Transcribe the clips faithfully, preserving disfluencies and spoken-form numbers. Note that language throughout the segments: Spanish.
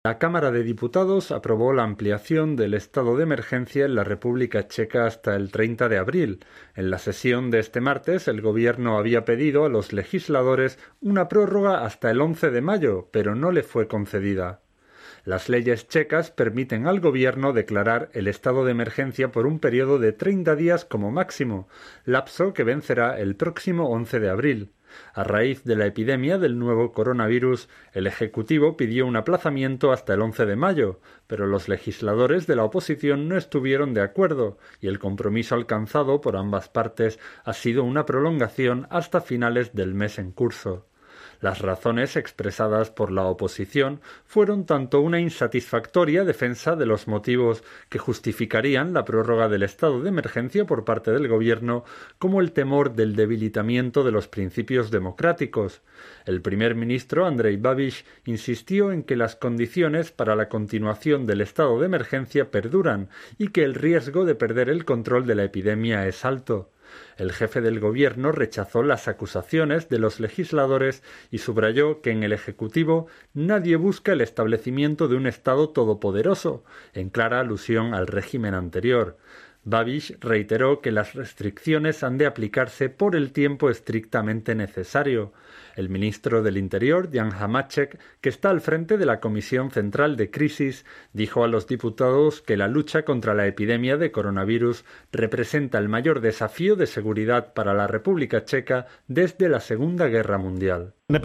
La Cámara de Diputados aprobó la ampliación del estado de emergencia en la República Checa hasta el treinta de abril. En la sesión de este martes, el Gobierno había pedido a los legisladores una prórroga hasta el once de mayo, pero no le fue concedida. Las leyes checas permiten al Gobierno declarar el estado de emergencia por un periodo de treinta días como máximo, lapso que vencerá el próximo once de abril. A raíz de la epidemia del nuevo coronavirus, el Ejecutivo pidió un aplazamiento hasta el once de mayo, pero los legisladores de la oposición no estuvieron de acuerdo y el compromiso alcanzado por ambas partes ha sido una prolongación hasta finales del mes en curso. Las razones expresadas por la oposición fueron tanto una insatisfactoria defensa de los motivos que justificarían la prórroga del estado de emergencia por parte del Gobierno como el temor del debilitamiento de los principios democráticos. El primer ministro Andrej Babiš insistió en que las condiciones para la continuación del estado de emergencia perduran y que el riesgo de perder el control de la epidemia es alto. El jefe del Gobierno rechazó las acusaciones de los legisladores y subrayó que en el Ejecutivo nadie busca el establecimiento de un Estado todopoderoso, en clara alusión al régimen anterior. Babiš reiteró que las restricciones han de aplicarse por el tiempo estrictamente necesario. El ministro del Interior, Jan Hamáček, que está al frente de la Comisión Central de Crisis, dijo a los diputados que la lucha contra la epidemia de coronavirus representa el mayor desafío de seguridad para la República Checa desde la Segunda Guerra Mundial. No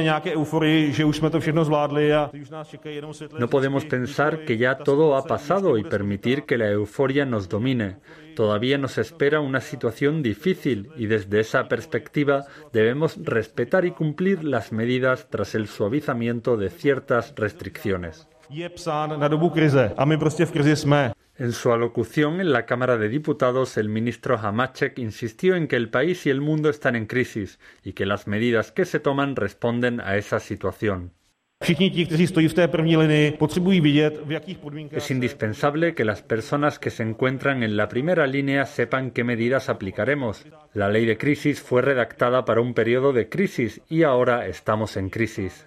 podemos pensar que ya todo ha pasado y permitir que la euforia nos domine. Todavía nos espera una situación difícil y desde esa perspectiva debemos respetar y cumplir las medidas tras el suavizamiento de ciertas restricciones. En su alocución en la Cámara de Diputados, el ministro Hamáček insistió en que el país y el mundo están en crisis y que las medidas que se toman responden a esa situación. Es indispensable que las personas que se encuentran en la primera línea sepan qué medidas aplicaremos. La ley de crisis fue redactada para un periodo de crisis y ahora estamos en crisis.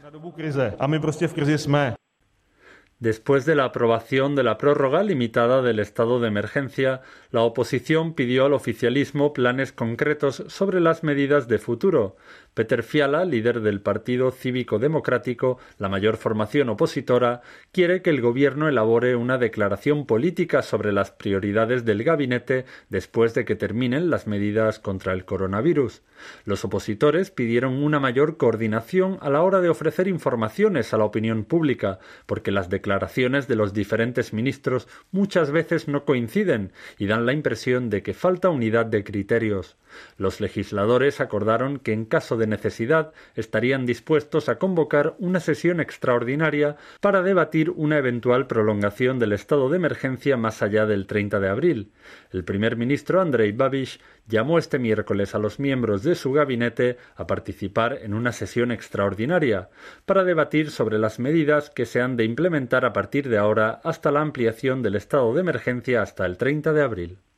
Después de la aprobación de la prórroga limitada del estado de emergencia, la oposición pidió al oficialismo planes concretos sobre las medidas de futuro. Peter Fiala, líder del Partido Cívico Democrático, la mayor formación opositora, quiere que el gobierno elabore una declaración política sobre las prioridades del gabinete después de que terminen las medidas contra el coronavirus. Los opositores pidieron una mayor coordinación a la hora de ofrecer informaciones a la opinión pública, porque las declaraciones de los diferentes ministros muchas veces no coinciden y dan la impresión de que falta unidad de criterios. Los legisladores acordaron que en caso de necesidad estarían dispuestos a convocar una sesión extraordinaria para debatir una eventual prolongación del estado de emergencia más allá del treinta de abril. El primer ministro Andrej Babiš llamó este miércoles a los miembros de su gabinete a participar en una sesión extraordinaria para debatir sobre las medidas que se han de implementar a partir de ahora hasta la ampliación del estado de emergencia hasta el treinta de abril.